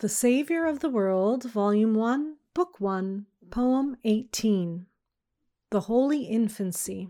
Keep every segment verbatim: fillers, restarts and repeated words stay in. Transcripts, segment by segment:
The Savior of the World, Volume one, Book one, Poem eighteen. The Holy Infancy.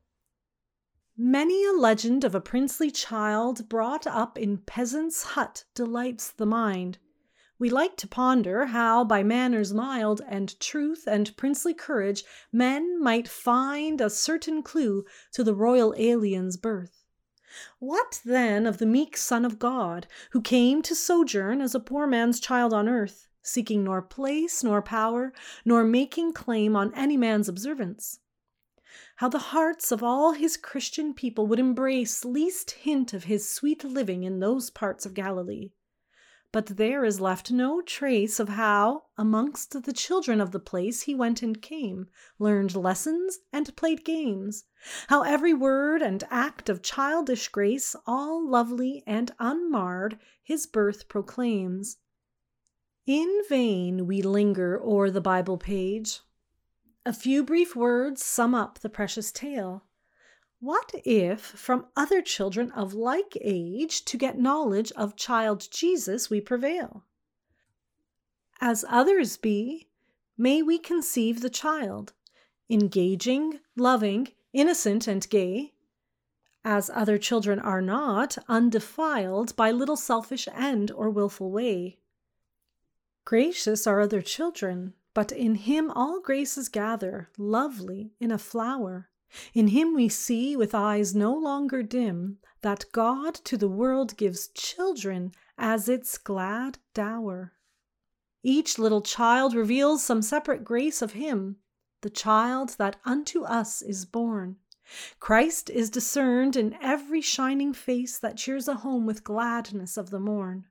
Many a legend of a princely child brought up in peasant's hut delights the mind. We like to ponder how by manners mild and truth and princely courage men might find a certain clue to the royal alien's birth. What then of the meek Son of God, who came to sojourn as a poor man's child on earth, seeking nor place nor power, nor making claim on any man's observance? How the hearts of all his Christian people would embrace least hint of his sweet living in those parts of Galilee. But there is left no trace of how, amongst the children of the place, he went and came, learned lessons, and played games. How every word and act of childish grace, all lovely and unmarred, his birth proclaims. In vain we linger o'er the Bible page. A few brief words sum up the precious tale. What if from other children of like age to get knowledge of child Jesus we prevail? As others be, may we conceive the child, engaging, loving, innocent and gay, as other children are not, undefiled by little selfish end or wilful way. Gracious are other children, but in him all graces gather, lovely in a flower. In him we see, with eyes no longer dim, that God to the world gives children as its glad dower. Each little child reveals some separate grace of him, the child that unto us is born. Christ is discerned in every shining face that cheers a home with gladness of the morn.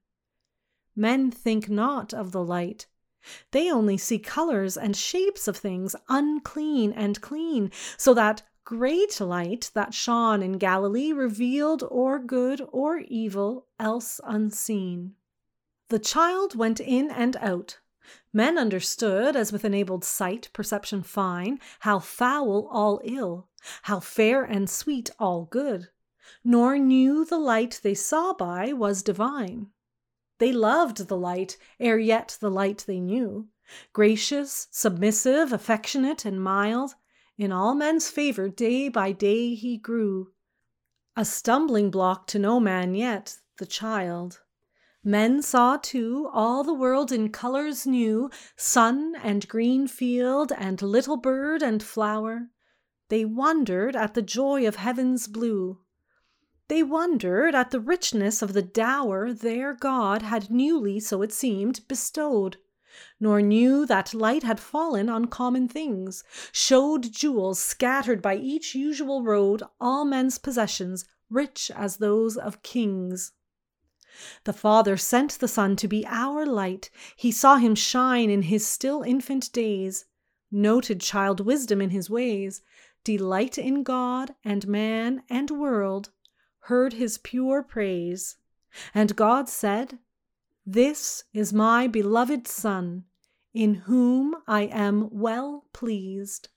Men think not of the light. They only see colors and shapes of things unclean and clean, so that great light that shone in Galilee revealed or good or evil, else unseen. The child went in and out. Men understood, as with enabled sight, perception fine, how foul all ill, how fair and sweet all good, nor knew the light they saw by was divine. They loved the light, ere yet the light they knew. Gracious, submissive, affectionate, and mild, in all men's favor day by day he grew. A stumbling block to no man yet, the child. Men saw too all the world in colors new, sun and green field and little bird and flower. They wondered at the joy of heaven's blue. They wondered at the richness of the dower their God had newly, so it seemed, bestowed, nor knew that light had fallen on common things, showed jewels scattered by each usual road, all men's possessions, rich as those of kings. The Father sent the Son to be our light. He saw him shine in his still infant days, noted child wisdom in his ways, delight in God and man and world, heard his pure praise. And God said, "This is my beloved Son, in whom I am well pleased."